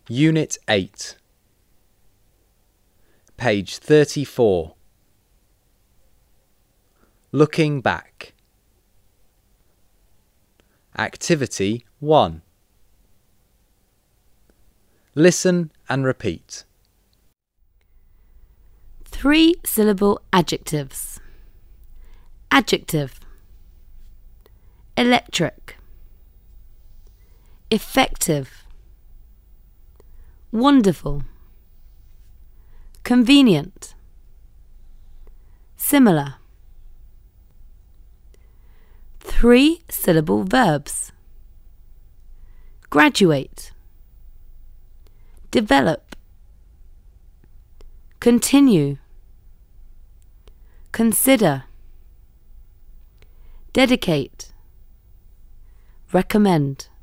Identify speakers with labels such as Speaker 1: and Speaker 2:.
Speaker 1: Unit 8, page 34. Looking back. Activity 1. Listen and repeat.
Speaker 2: 3-syllable adjectives. Adjective: electric, effective, wonderful, convenient, similar. 3-syllable verbs. Graduate, develop, continue, consider, dedicate, recommend.